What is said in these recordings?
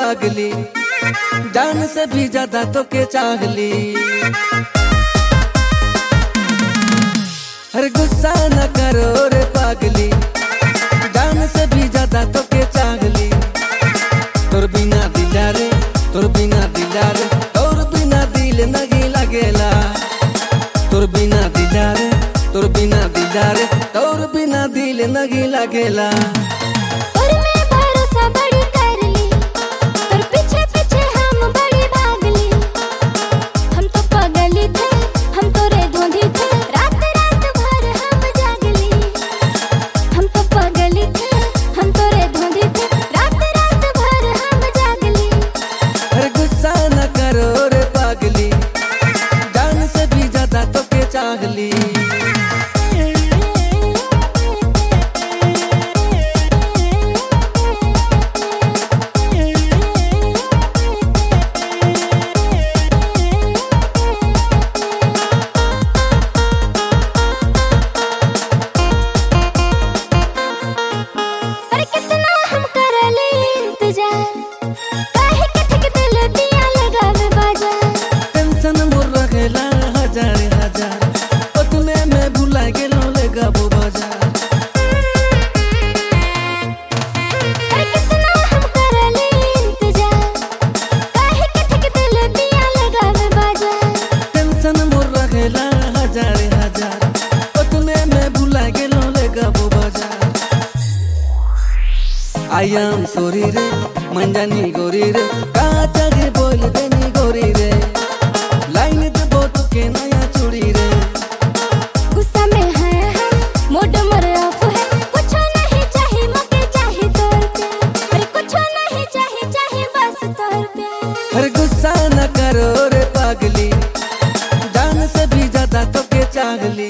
पागली, जान से भी ज्यादा तो के चाहली। हर गुस्सा न करो रे पागली, जान से भी ज्यादा तो के चाहली। तोर बिना दिला रे, तोर बिना दिला रे, तोर बिना दिल नहीं लगेला। तोर बिना दिला रे, तोर बिना दिला रे, तोर बिना दिल नहीं लगेला। चाहली I am sorry रे मंजानी गोरी रे काचा गे बोल देनी गोरी रे लाइन दे बोत के नया चूड़ी रे गुस्सा में है मोड मर ऑफ है कुछ नहीं चाहिए मके चाहिए तोर प्यार अरे कुछ नहीं चाहिए बस तोर प्यार। हर गुस्सा न करो रे पागली, जान से भी ज्यादा तो के चाहली।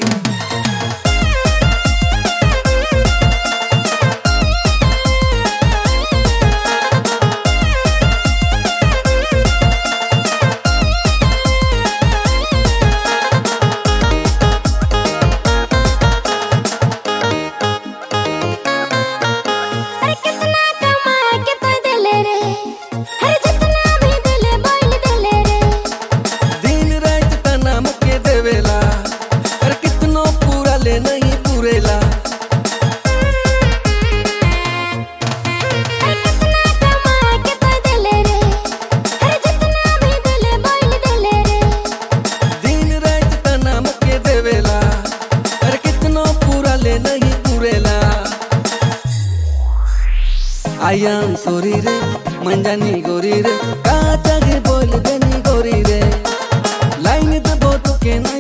नहीं पूरेला कितना कमा के तो दिले रे हर जितना भी दिले बोल दिले रे दिन रात तना मके देवेला हर कितनो पूरा ले नहीं पूरेला। I am sorry रे मंजानी गोरी रे काचा गे बोल देनी गोरी रे लाइन दे बोत के